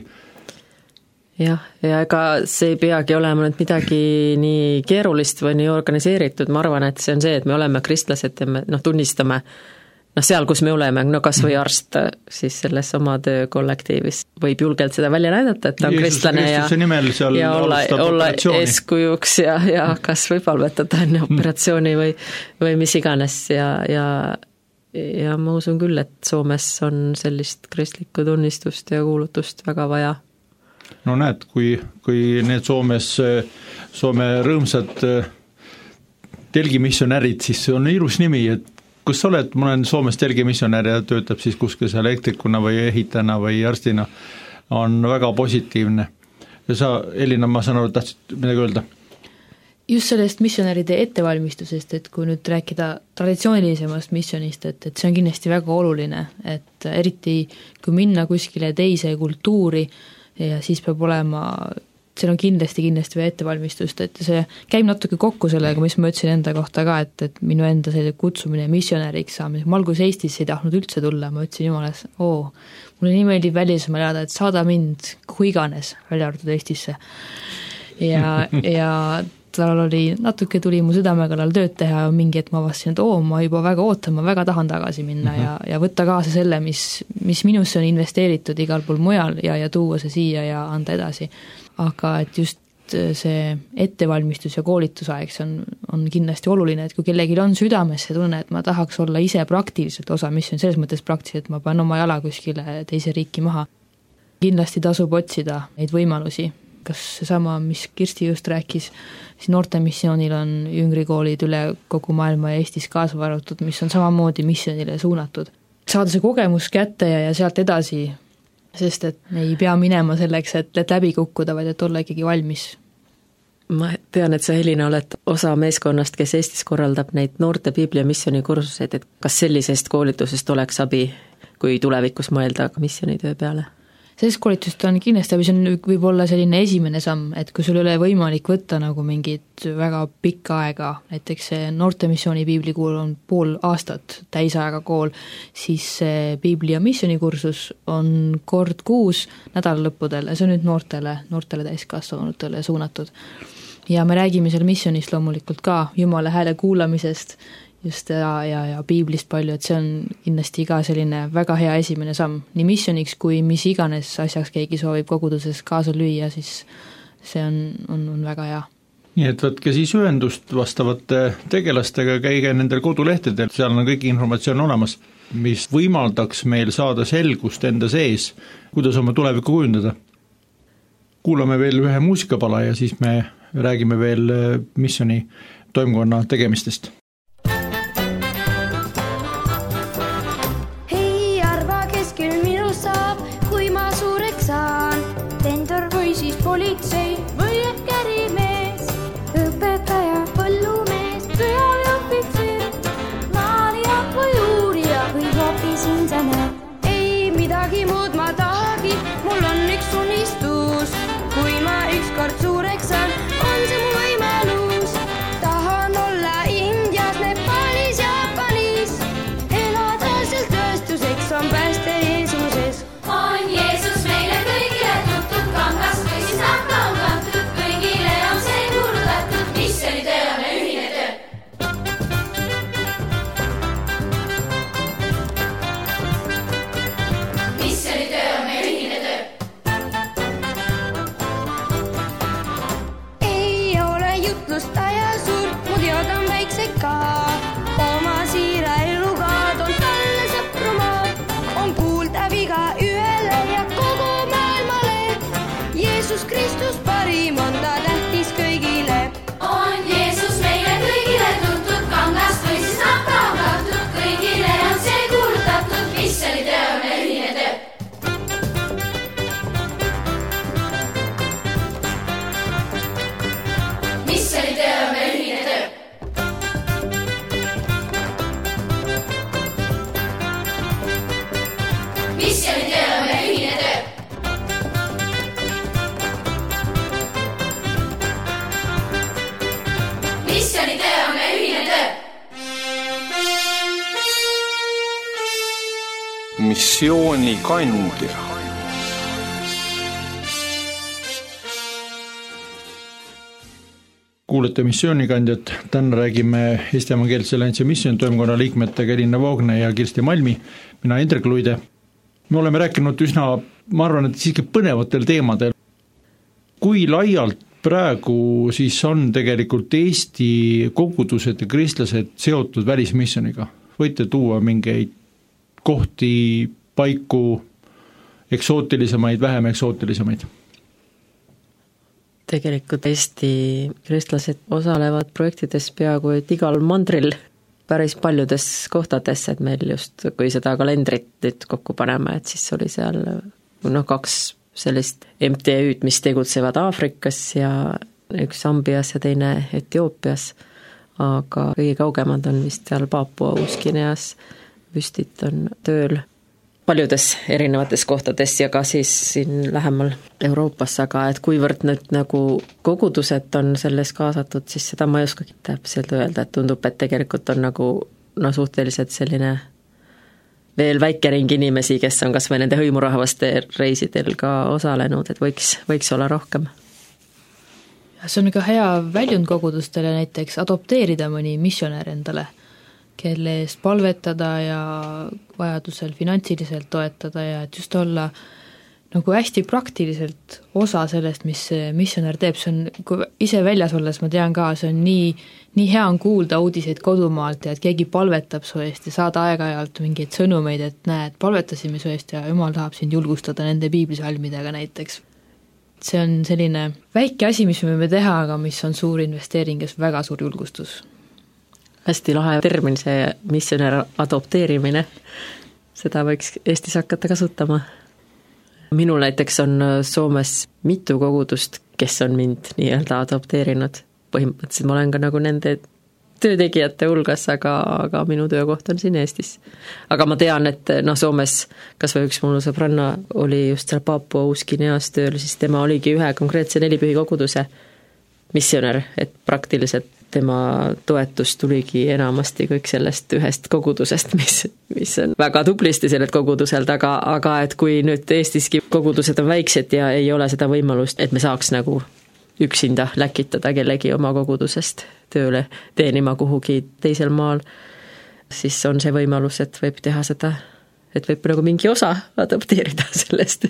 Jah, ja ega see ei peagi olema nüüd midagi nii keerulist või nii organiseeritud, ma arvan, et see on see, et me oleme kristlased ja me noh, tunnistame noh, seal, kus me oleme, no kas või arst siis selles oma töökollektiivis võib julgelt seda välja näidata, et ta on Jeesus kristlane ja, ja olla, olla eeskujuks ja, ja kas või palvetada enne operatsiooni või, või mis iganes ja, ja, ja ma usun küll, et Soomes on sellist kristlikku tunnistust ja kuulutust väga vaja. No näed, kui, kui need Soomes, Soome rõõmsad telgimissionärid, siis on ilus nimi, et kus sa oled, ma olen Soomes telgimissionär ja töötab siis kuskil seal elektrikuna või ehitajana või arstina, on väga positiivne. Ja sa, Elina, ma saan aru, tahtsid midagi öelda? just sellest missionäride ettevalmistusest, et kui nüüd rääkida traditsioonilisemast missionist, et, et see on kindlasti väga oluline, et eriti kui minna kuskile teise kultuuri ja siis peab olema, seal on kindlasti, kindlasti või ettevalmistust, et see käib natuke kokku sellega, mis ma ütlesin enda kohta ka, et, et minu enda selline kutsumine missionäriks saamine, ma alguses Eestisse ei tahtnud üldse tulla, ma ütlesin jumalas, oo, mulle nii meeldib välismaal elada, et saada mind kuhu iganes, välja arvatud Eestisse. Ja, ja tal oli, natuke tuli mu südame kallal tööd teha ja mingi, et ma avastasin, et oo, ma juba väga ootan, ma väga tahan tagasi minna mm-hmm. ja, ja võtta kaasa selle, mis, mis minusse on investeeritud igal pool mujal ja, ja tuua see siia ja anda edasi. Aga et just see ettevalmistus ja koolitusaeg, see on, on kindlasti oluline, et kui kellelgi on südames see tunne, et ma tahaks olla ise praktiliselt osa, mis on selles mõttes praktiliselt, ma panen oma jala kuskile teise riiki maha. Kindlasti tasub otsida neid võimalusi. Kas seesama, mis Kirsti just rääkis, siis noortemissioonil on jüngrikoolid üle kogu maailma ja Eestis kaasa varatud, mis on samamoodi missionile suunatud. Saada see kogemus kätte ja, ja sealt edasi, sest et ei pea minema selleks, et läbi kukkuda, vaid et olla ikkagi valmis. Ma tean, et sa, Helina, oled osa meeskonnast, kes Eestis korraldab neid noorte Piiblia missiooni kursuseid, et kas sellisest koolitusest oleks abi, kui tulevikus mõelda ka missionitöö peale? Sellest koolitust on kindlasti, see on võib-olla selline esimene samm, et kui sul ei ole võimalik võtta nagu mingit väga pikka aega, näiteks see noortemissiooni piiblikool on pool aastat täisajaga kool, siis see piibli ja missioonikursus on kord kuus nädalalõppudel ja see on nüüd noortele, noortele täiskasvanutele suunatud. Ja me räägime seal missionist loomulikult ka, Jumala hääle kuulamisest, just ja, ja, ja piiblist palju, et see on kindlasti ka selline väga hea esimene samm nii missioniks kui mis iganes asjaks keegi soovib koguduses kaasa lüüa, siis see on, on, on väga hea. Nii et võtke siis ühendust vastavate tegelastega, käige nendel kodulehtedel, seal on kõik informatsioon olemas, mis võimaldaks meil saada selgust enda sees, kuidas oma tulevikku kujundada. Kuulame veel ühe muusikapala ja siis me räägime veel missioni toimkonna tegemistest. Politsei või kärimees, õpetaja, põllumees, sõjaväeohvitser, maalija või uurija või hoopis insener. Ei midagi muud ma tahagi, mul on üks unistus. Kui ma ükskord suureks saan, on see mu võimalus. Tahan olla Indias, Nepalis, Jaapanis, elada seal tõestuseks on pääste Jeesuses. On Jeesus meile kõigile tuttud kangast või siis nahka on kantud, kõigile on see kuulutatud, missionitöö on me ühine töö. Missionitöö on me ühine töö. Ei ole jutlustaja suur, mu teod on väiksed ka. Oma siira eluga toon talle sõpruma. On kuulda viga ühele ja kogu maailmale. Jeesus Kristus parim on ta tähtis kõigile. On Jeesus meile kõigile tuntud kangast või siis nahka on kantud, kõigile on see kuulutatud, missionitöö on me ühine töö. Missionitöö on me ühine töö. Missionitöö on me ühine töö. Missionitöö on me ühine töö. Missioonikandja. Kuulete missioonikandjat, täna räägime Eesti Evangeelse Alliansi missioonitoimkonna liikmetega Elina Voogne ja Kirsti Malmi, mina Indrek Luide. Me oleme rääkinud üsna, ma arvan, et siiski põnevatel teemadel. Kui laialt praegu siis on tegelikult Eesti kogudused ja kristlased seotud välismissioniga? Võite tuua mingeid kohti, paiku, eksootilisemaid, vähem eksootilisemaid? Tegelikult Eesti kristlased osalevad projektides peaaegu et igal mandril päris paljudes kohtades, et meil just, kui seda kalendrit nüüd kokku paneme, et siis oli seal no, kaks sellist M T Ü-d, mis tegutsevad Aafrikas ja, üks Sambias ja teine Etioopias, aga kõige kaugemad on vist seal Paapua Uus-Guineas, püstid on tööl paljudes erinevates kohtades ja ka siis siin lähemal Euroopas, aga et kuivõrd nüüd nagu kogudused on selles kaasatud, siis seda ma ei oskagi täpselt öelda, et tundub, et tegelikult on nagu no suhteliselt selline veel väike ring inimesi, kes on kas või nende hõimurahvaste reisidel ka osalenud, et võiks, võiks olla rohkem. See on ka hea väljund kogudustele näiteks adopteerida mõni missionär endale, kelle eest palvetada ja vajadusel finantsiliselt toetada ja et just olla nagu hästi praktiliselt osa sellest, mis missionär teeb, see on, kui ise väljas olles ma tean ka, see on nii, nii hea on kuulda uudiseid kodumaalt ja et keegi palvetab su eest ja saada aeg-ajalt mingeid sõnumeid, et näed, palvetasime su eest ja Jumal tahab sind julgustada nende piiblisalmidega näiteks. See on selline väike asi, mis me võime teha, aga mis on suur investeering ja väga suur julgustus. Hästi lahe termin, see missionär adopteerimine, seda võiks Eestis hakata kasutama. Minul näiteks on Soomes mitu kogudust, kes on mind nii-öelda adopteerinud. Põhimõtteliselt ma olen ka nagu nende töötegijate hulgas, aga, aga minu töökoht on siin Eestis. Aga ma tean, et no Soomes kas või üks mul sõbranna oli just seal Paapua Uus-Guineas tööl, siis tema oligi ühe konkreetse nelipühi koguduse missionär, et praktiliselt tema toetus tuligi enamasti kõik sellest ühest kogudusest, mis, mis on väga tublisti sellelt koguduselt, aga, aga et kui nüüd Eestiski kogudused on väiksed ja ei ole seda võimalust, et me saaks nagu üksinda läkitada kellegi oma kogudusest tööle teenima kuhugi teisel maal, siis on see võimalus, et võib teha seda, et võib nagu mingi osa adopteerida sellest.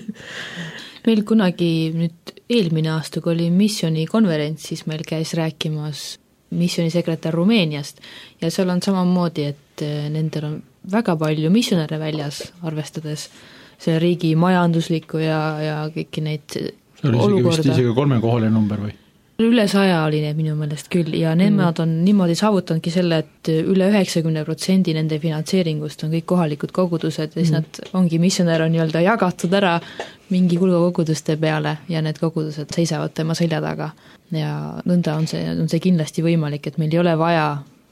Meil kunagi nüüd eelmine aasta, kui oli missioni konverents, siis meil käis rääkimas missionisekretär Rumeeniast ja seal on samamoodi, et nendel on väga palju missionäre väljas, arvestades selle riigi majanduslikku ja, ja kõiki neid see oli isegi vist isegi kolmekohaline number või? Üle saja oli need minu meelest küll ja nemad on niimoodi saavutanudki selle, et üle üheksakümne protsendi nende finantseeringust on kõik kohalikud kogudused ja siis mm. nad ongi missionär on nii-öelda jagatud ära mingi hulga koguduste peale ja need kogudused seisavad tema selja taga ja nõnda on see, on see kindlasti võimalik, et meil ei ole vaja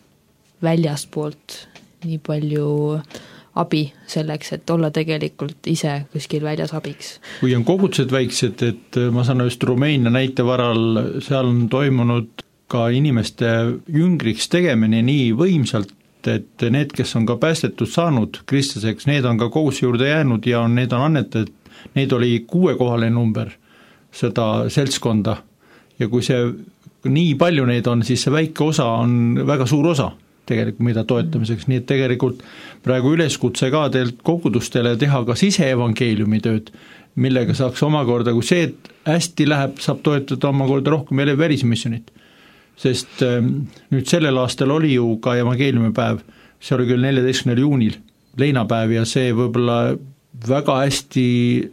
väljastpoolt nii palju abi selleks, et olla tegelikult ise kuskil väljas abiks. Kui on kogudused väiksed, et ma saan just Rumeenia näite varal, seal on toimunud ka inimeste jüngriks tegemine nii võimsalt, et need, kes on ka päästetud saanud kristlaseks, need on ka koguse juurde jäänud ja on, need on annetajad, neid oli kuuekohaline number, seda seltskonda. Ja kui see nii palju neid on, siis see väike osa on väga suur osa tegelikult, mida toetamiseks, nii et tegelikult praegu üleskutse ka teilt kogudustele teha ka siseevangeeliumi tööd, millega saaks omakorda, kui see hästi läheb, saab toetada omakorda rohkem jälle välismissionit. Sest nüüd sellel aastal oli ju ka evangeeliumipäev, see oli küll neljateistkümnendal juunil, leinapäev ja see võib-olla väga hästi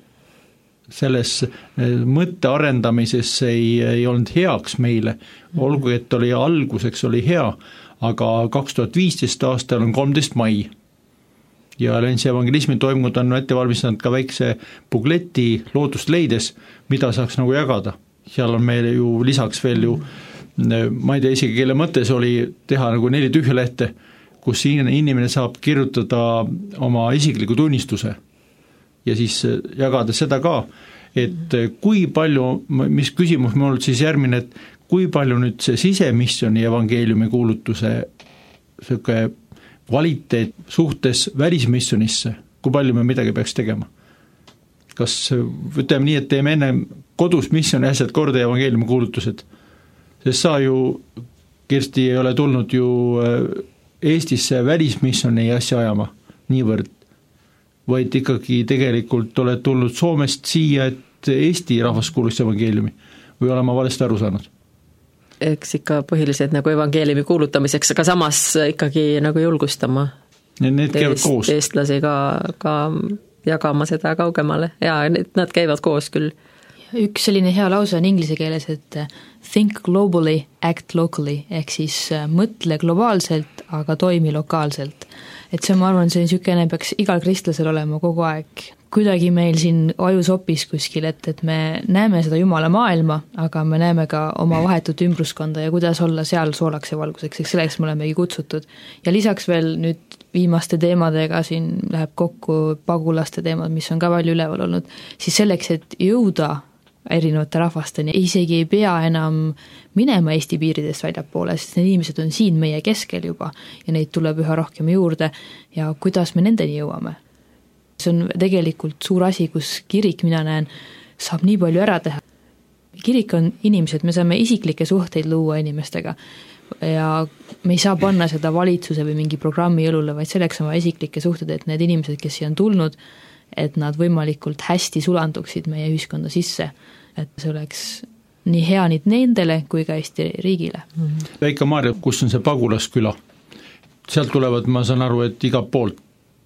selles mõtte arendamises ei, ei olnud heaks meile, olgu, et oli alguseks oli hea, aga kaks tuhat viisteist aastal on kolmteist mai ja Lensi evangelismi toimud on ette valmistanud ka väikse bukleti loodust leides, mida saaks nagu jagada. Seal on meil ju lisaks veel ju, ma ei tea isegi, kelle mõttes oli teha nagu neli tühjalehte, kus inimene saab kirjutada oma isikliku tunnistuse ja siis jagada seda ka, et kui palju, mis küsimus mul siis järgmine, et kui palju nüüd see sisemissiooni evangeeliumi kuulutuse selline kvaliteet suhtes välismissionisse, kui palju me midagi peaks tegema? Kas ütleme nii, et teeme enne kodus missioni asjad korda ja evangeeliumi kuulutused? Sest sa ju, Kirsti, ei ole tulnud ju Eestisse välismissioni asja ajama niivõrd, vaid ikkagi tegelikult oled tulnud Soomest siia, et Eesti rahvas kuuluks evangeeliumi või olen ma valesti aru saanud? Eks ikka põhiliselt nagu evangeeliumi kuulutamiseks, aga samas ikkagi nagu julgustama need Eest, koos. eestlasi ka, ka jagama seda kaugemale ja nad käivad koos küll. Üks selline hea lause on inglise keeles, et think globally, act locally, ehk siis mõtle globaalselt, aga toimi lokaalselt. Et see, ma arvan, see niisugune peaks igal kristlasel olema kogu aeg kuidagi meil siin ajusopis kuskil, et, et me näeme seda Jumala maailma, aga me näeme ka oma vahetut ümbruskonda ja kuidas olla seal soolaks ja valguseks, eks selleks me olemegi kutsutud. Ja lisaks veel nüüd viimaste teemadega siin läheb kokku pagulaste teemad, mis on ka palju üleval olnud, siis selleks, et jõuda erinevate rahvasteni, isegi ei pea enam minema Eesti piiridest väljapoole, sest need inimesed on siin meie keskel juba ja neid tuleb üha rohkem juurde ja kuidas me nendeni jõuame. See on tegelikult suur asi, kus kirik, mina näen, saab nii palju ära teha. Kirik on inimesed, me saame isiklikke suhteid luua inimestega ja me ei saa panna seda valitsuse või mingi programmi õlule, vaid selleks on vaja isiklikke suhteid, et need inimesed, kes siia on tulnud, et nad võimalikult hästi sulanduksid meie ühiskonda sisse, et see oleks nii hea nii nendele kui ka Eesti riigile. Väike-Maarja, kus on see pagulasküla? Sealt tulevad, ma saan aru, et iga poolt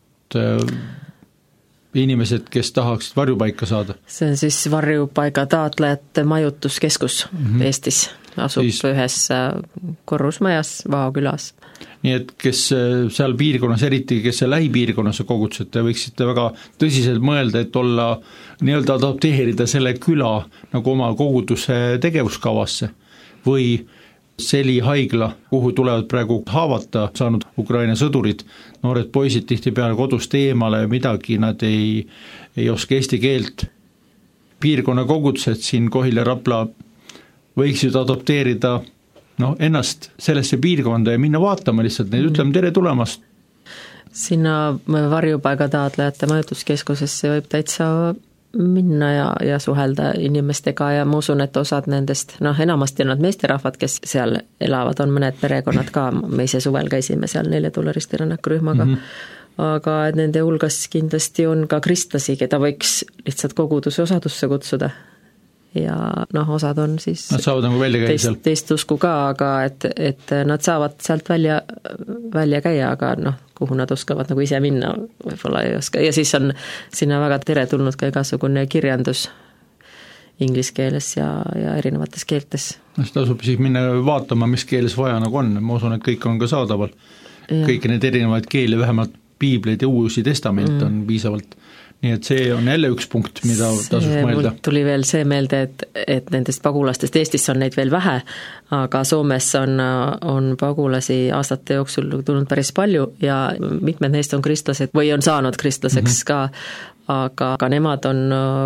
inimesed, kes tahaksid varjupaika saada? See on siis varjupaiga taotlejate majutuskeskus mm-hmm. Eestis, asub siis ühes korrusmajas Vaokülas. Nii et kes seal piirkonnas, eriti kes see lähipiirkonnas kogutsete, võiksite väga tõsiselt mõelda, et olla nii-öelda adapteerida selle küla nagu oma koguduse tegevuskavasse või Seli haigla, kuhu tulevad praegu haavata saanud Ukraina sõdurid, noored poisid tihti peale kodust eemale midagi, nad ei, ei oska eesti keelt. Piirkonna kogudused siin Kohila ja Rapla võiksid adopteerida no, ennast sellesse piirkonda ja minna vaatama lihtsalt, neid ütleme tere tulemast. Sinna varjupaiga taotlejate majutuskeskusesse võib täitsa minna ja, ja suhelda inimestega ja ma usun, et osad nendest, noh enamasti on nad meesterahvad, kes seal elavad, on mõned perekonnad ka, me ise suvel käisime seal neljadolariste rännakurühmaga, mm-hmm. aga nende hulgas kindlasti on ka kristlasi, keda võiks lihtsalt koguduse osadusse kutsuda. Ja noh, osad on siis nad saavad nagu välja käia teist, teist usku ka, aga et, et nad saavad sealt välja, välja käia, aga noh, kuhu nad oskavad nagu ise minna, võib-olla ei oska. Ja siis on sinna väga teretulnud ka igasugune kirjandus inglise keeles ja, ja erinevates keeltes. Tasub siis minna vaatama, mis keeles vaja nagu on, ma usun, et kõik on ka saadaval. Kõik need erinevaid keeli, vähemalt piibleid ja uusi testament mm. on piisavalt. Nii et see on jälle üks punkt, mida tasub mõelda. Mul tuli veel see meelde, et, et nendest pagulastest Eestis on neid veel vähe, aga Soomes on, on pagulasi aastate jooksul tulnud päris palju ja mitmed neist on kristlased või on saanud kristlaseks mm-hmm. ka, aga, aga nemad on,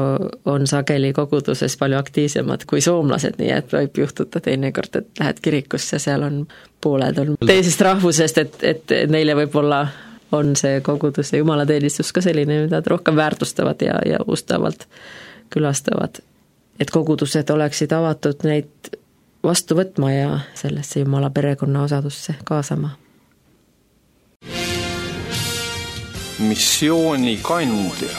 on sageli koguduses palju aktiivsemad kui soomlased, nii et võib juhtuda teinekord, et lähed kirikusse, seal on pooled on teisest rahvusest, et, et neile võib-olla on see koguduse jumalateenistus ka selline, mida rohkem väärtustavad ja, ja ustavalt külastavad. Et kogudused oleksid avatud neid vastu võtma ja sellesse jumala perekonna osadusse kaasama. Missiooni kandja.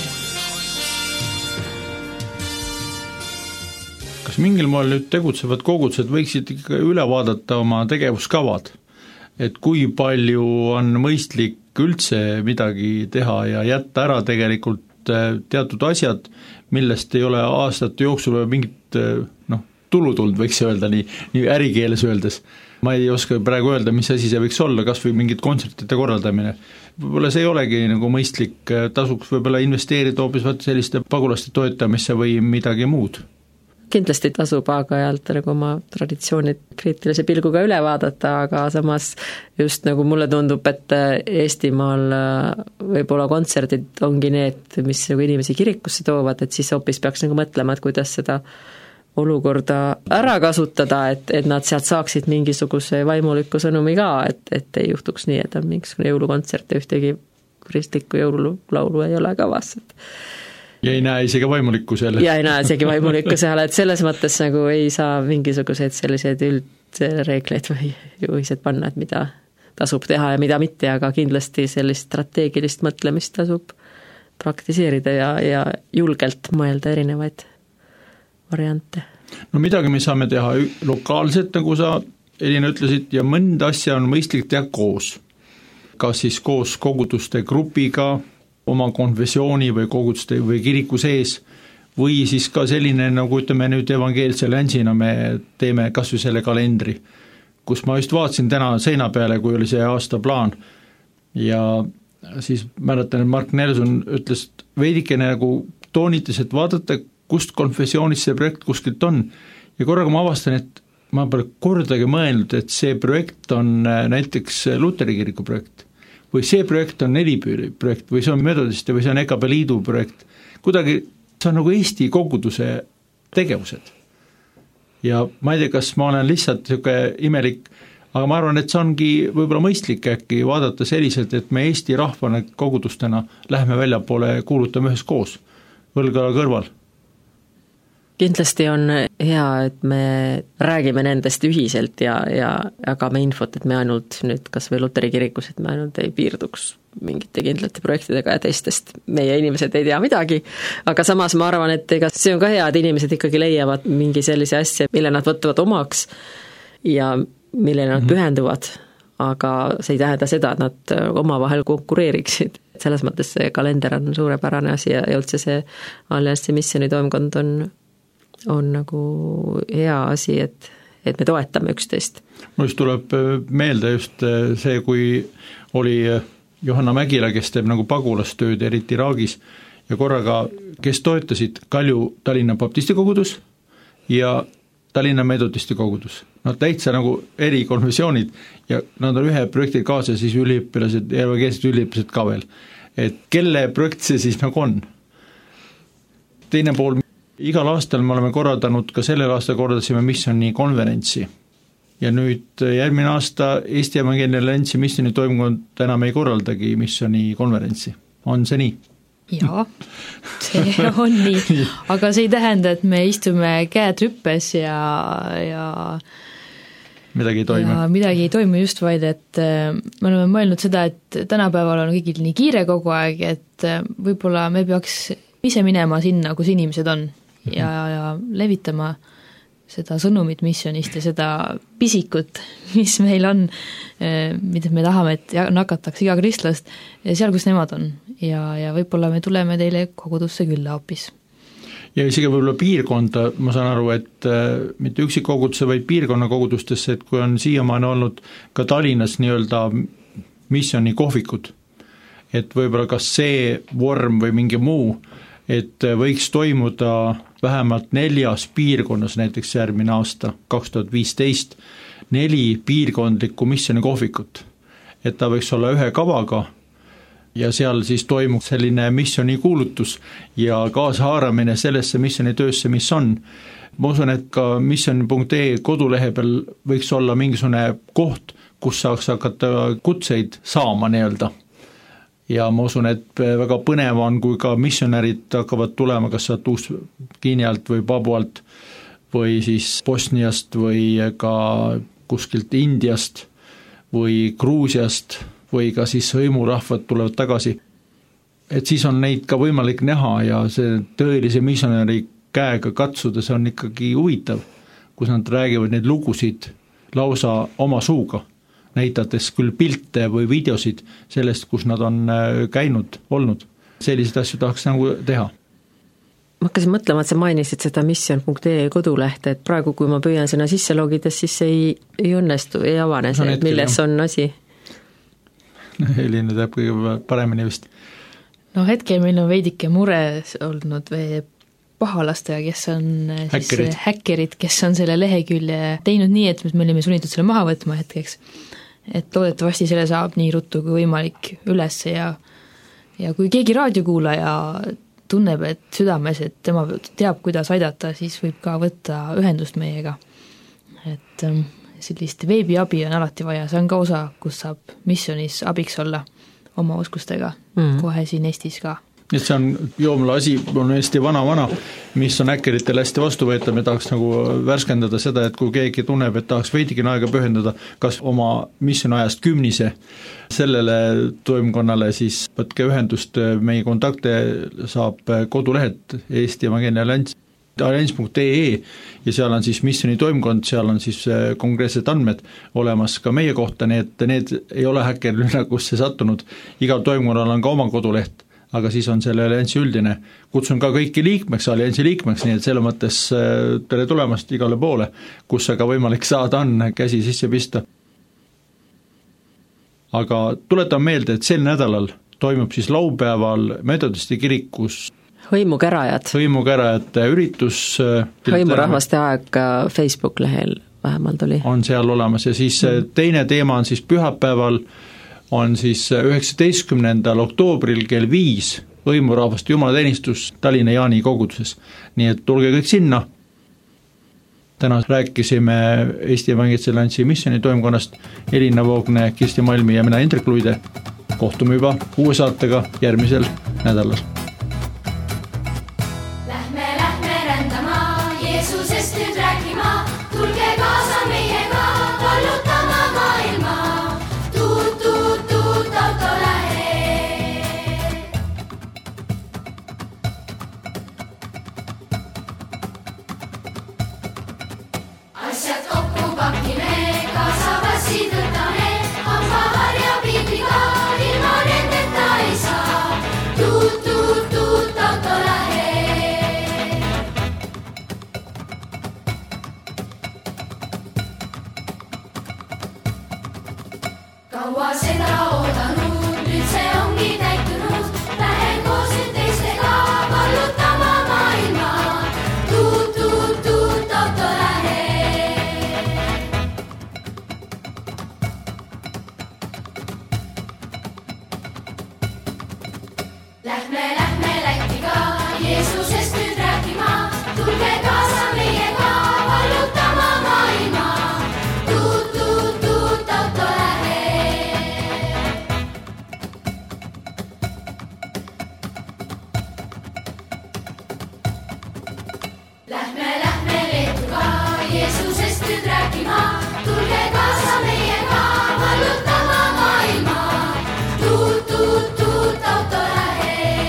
Kas mingil moel nüüd tegutsevad kogudused võiksid ikka üle vaadata oma tegevuskavad? Et kui palju on mõistlik üldse midagi teha ja jätta ära tegelikult teatud asjad, millest ei ole aastate jooksul mingit noh, tulu tulnud, võiks öelda nii, nii ärikeeles öeldes. Ma ei oska praegu öelda, mis asi see võiks olla, kas või mingid kontsertide korraldamine. Võib-olla see ei olegi nagu mõistlik, tasuks võib-olla investeerida hoopis selliste pagulaste toetamisse või midagi muud. Kindlasti tasub aeg-ajalt nagu oma traditsioonid kriitilise pilguga üle vaadata, aga samas just nagu mulle tundub, et Eestimaal võib-olla kontserdid ongi need, mis nagu inimesi kirikusse toovad, et siis hoopis peaks nagu mõtlema, et kuidas seda olukorda ära kasutada, et, et nad sealt saaksid mingisuguse vaimuliku sõnumi ka, et, et ei juhtuks nii, et on mingisugune jõulukontsert ja ühtegi kristlikku jõululaulu ei ole kavas, et ja ei näe isegi vaimulikku seal. Ja ei näe isegi vaimulikku seal, et selles mõttes nagu ei saa mingisuguseid selliseid üldreegleid või juhised panna, et mida tasub teha ja mida mitte, aga kindlasti sellist strateegilist mõtlemist tasub praktiseerida ja, ja julgelt mõelda erinevaid variante. No midagi me saame teha lokaalselt, nagu sa Elina ütlesid, ja mõnda asja on mõistlik teha koos. Kas siis koos koguduste grupiga, oma konfessiooni või koguduste või kiriku sees, või siis ka selline, nagu ütleme nüüd evangeelse länsina me teeme kas või selle kalendri, kus ma just vaatasin täna seina peale, kui oli see aasta plaan, ja siis mäletan, et Mark Nelson ütles, veidikene nagu toonitas, et vaadata, kust konfessioonist see projekt kuskilt on ja korraga ma avastan, et ma pole kordagi mõelnud, et see projekt on näiteks Luteri kiriku projekt või see projekt on Nelipüüri projekt või see on Metodiste või see on E K P Liidu projekt. Kuidagi see on nagu Eesti koguduse tegevused. Ja ma ei tea, kas ma olen lihtsalt niisugune imelik, aga ma arvan, et see ongi võib-olla mõistlik äkki vaadata selliselt, et me Eesti rahvana kogudustena lähme väljapoole kuulutame ühes koos, võlga kõrval. Kindlasti on hea, et me räägime nendest ühiselt ja, ja jagame infot, et me ainult nüüd kas või Luteri kirikus, et me ainult ei piirduks mingite kindlate projektidega ja teistest meie inimesed ei tea midagi, aga samas ma arvan, et ega see on ka hea, et inimesed ikkagi leiavad mingi sellise asja, mille nad võtavad omaks ja millele nad pühenduvad, aga see ei tähenda seda, et nad omavahel konkureeriksid. Selles mõttes see kalender on suurepärane asi ja, ja üldse see Alliansi missiooni toimkond on on nagu hea asi, et, et me toetame üksteist. Mul just tuleb meelde just see, kui oli Johanna Mägila, kes teeb nagu pagulastööd, eriti Iraagis, ja korraga, kes toetasid Kalju Tallinna baptisti kogudus ja Tallinna metodisti kogudus. Nad täitsa nagu eri konfessioonid ja nad on ühe projekti kaasa, siis üliõpilased, evangeelsed üliõpilased ka veel. Et kelle projekt see siis nagu on? Teine pool, igal aastal me oleme korraldanud, ka sellel aastal korraldasime missiooni konverentsi ja nüüd järgmine aasta Eesti Evangeelne Alliansi missiooni toimkond enam ei korraldagi missiooni konverentsi. On see nii? Jaa, see on nii, aga see ei tähenda, et me istume käed rüppes ja, ja midagi ei toimu. Ja midagi ei toimu just vaid, et me oleme mõelnud seda, et tänapäeval on kõigil nii kiire kogu aeg, et võib-olla me peaks ise minema sinna, kus inimesed on ja, ja levitama seda sõnumit missionist ja seda pisikut, mis meil on, mida me tahame, et nakataks iga kristlast seal, kus nemad on ja, ja võib-olla me tuleme teile kogudusse külla hoopis. Ja isegi võib-olla piirkonda, ma saan aru, et mitte üksik koguduse, vaid piirkonna kogudustesse, et kui on siiamaani olnud ka Tallinnas nii-öelda missiooni kohvikud, et võib-olla kas see vorm või mingi muu, et võiks toimuda vähemalt neljas piirkonnas, näiteks järgmine aasta, kaks tuhat viisteist, neli piirkondlikku missiooni kohvikut. Et ta võiks olla ühe kavaga ja seal siis toimub selline missiooni kuulutus ja kaasahaaramine sellesse missiooni töösse, mis on. Ma usun, et ka mission punkt ee kodulehe peal võiks olla mingisugune koht, kus saaks hakata kutseid saama nii-öelda. Ja ma usun, et väga põnev on, kui ka missionärid hakkavad tulema, kas saad Uus-Guinealt või Papualt või siis Bosniast või ka kuskilt Indiast või Gruusiast või ka siis hõimurahvad tulevad tagasi. Et siis on neid ka võimalik näha ja see tõelise missionäri käega katsuda, see on ikkagi huvitav, kus nad räägivad neid lugusid lausa oma suuga, näitates küll pilte või videosid sellest, kus nad on käinud, olnud. Selliseid asju tahaks nagu teha. Ma hakkasin mõtlema, et sa mainisid seda mission punkt ee kodulehte, et praegu, kui ma püüan sinna sisse logides, siis ei, ei õnnestu, ei avane see, no, milles on asi. Helina teab kõige paremini vist. No hetkel meil on veidike mure olnud või pahalastega, kes on häkkerid. siis häkkerid, kes on selle lehekülje teinud nii, et me olime sunnitud selle maha võtma hetkeks. Et loodetavasti selle saab nii ruttu kui võimalik üles ja, ja kui keegi raadiokuulaja tunneb, et südames, et tema teab, kuidas aidata, siis võib ka võtta ühendust meiega. Et sellist veebiabi on alati vaja, see on ka osa, kus saab missionis abiks olla oma oskustega mm. kohe siin Eestis ka. Et see on joomla asi, on hästi vana-vana, mis on häkkeritele hästi vastuvõetav, me tahaks nagu värskendada seda, et kui keegi tunneb, et tahaks veidikene aega pühendada, kas oma missioonajast kümnise sellele toimkonnale, siis võtke ühendust, meie kontakte saab kodulehed Eesti Evangeelne Allianss, allianss punkt ee ja seal on siis missiooni toimkond, seal on siis konkreetsed andmed olemas ka meie kohta, nii et need ei ole häkkerlünnakusse sattunud, igal toimkonnal on ka oma koduleht, aga siis on selle alliansi üldine. Kutsun ka kõiki liikmeks, alliansi liikmeks, nii et selle mõttes tere tulemast igale poole, kus aga võimalik saada on, käsi sisse pista. Aga tuletan meelde, et sel nädalal toimub siis laupäeval Metodisti kirikus hõimukärajad. hõimukärajate üritus. hõimurahvaste aeg Facebook lehel vähemalt oli. On seal olemas ja siis mm. teine teema on siis pühapäeval, on siis üheksateistkümnendal oktoobril kell viis hõimurahvaste jumalateenistus Tallinna Jaani koguduses. Nii et tulge kõik sinna. Täna rääkisime Eesti Evangeelse Alliansi missiooni toimkonnast Elina Voogne, Kirsti Malmi ja mina Indrek Luide. Kohtume juba uue saatega järgmisel nädalal. Lähme, lähme rändama, Jeesusest nüüd rääkima, tulge kaasa meiega, vallutama maailma. Tuut, tuut, tuut, auto lähe. Asjad kokku pakime, kaasa vassid võtame, hambaharja piibliga, ilma nendeta ei saa. Tuut, tuut, tuut, auto lähe. Kaua seda oodanud, nüüd see ongi täitunud, lähen koos nüüd teistega, vallutama maailma. Tuut, tuut, tuut, auto lähe. Lähme, lähme Lätiga, Jeesusest nüüd rääkima, tulge kaasa meiega, vallutama maailma. Tuut, tuut, tuut, auto lähe. Lähme, lähme Leetuga, Jeesusest nüüd rääkima, tulge kaasa meiega, vallutama maailma. Tuut, tuut, tuut, auto lähe.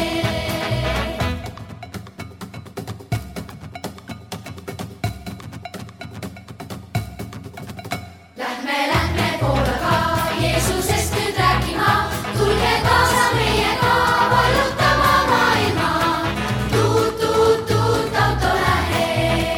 Lähme, lähme Poolaga, Jeesusest nüüd rääkima, tulge kaasa meiega, vallutama maailma. Tuut, tuut, tuut, auto lähe.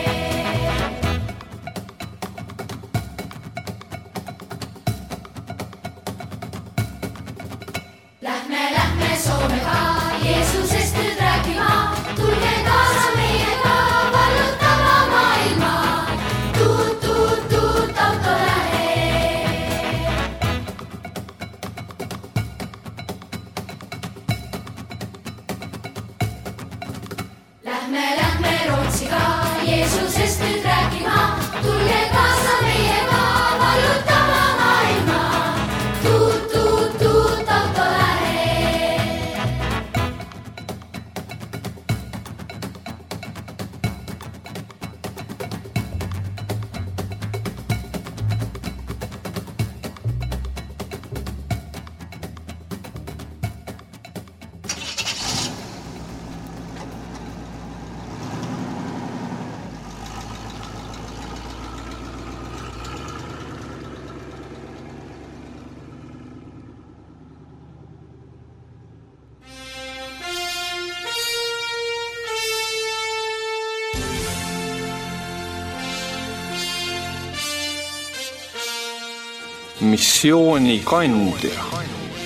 Lähme, lähme Soomega, Jeesusest nüüd rääkima, tulge kaasa meiega, vallutama maailma. Tuut, tuut, tuut, auto lähe. Lähme, lähme Rootsiga, Jeesusest nüüd rääkima, tulge kaasa meiega, vallutama maailma. Tuut, tuut, tuut, auto lähe. Missioonikandja.